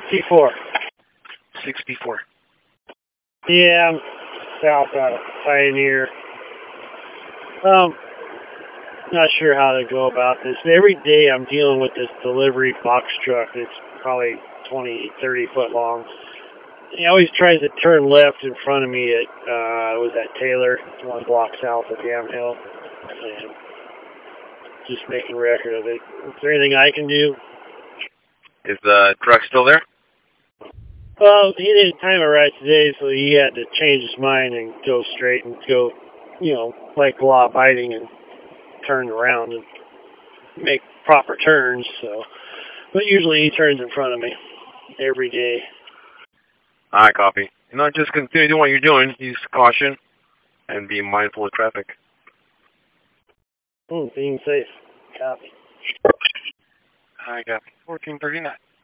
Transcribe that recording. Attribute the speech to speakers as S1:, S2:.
S1: 64.
S2: 64.
S1: Yeah, I'm south out of Pioneer. Not sure how to go about this. Every day I'm dealing with this delivery box truck that's probably 20, 30 foot long. He always tries to turn left in front of me at, was that Taylor, 1 block south of Yamhill. And just making record of it. Is there anything I can do?
S2: Is the truck still there?
S1: Well, he didn't time it right today, so he had to change his mind and go straight and go, like law abiding and turn around and make proper turns. So, but usually he turns in front of me every day.
S2: I copy. Just continue doing what you're doing. Use caution and be mindful of traffic.
S1: Being safe. Copy.
S2: I copy. 1439.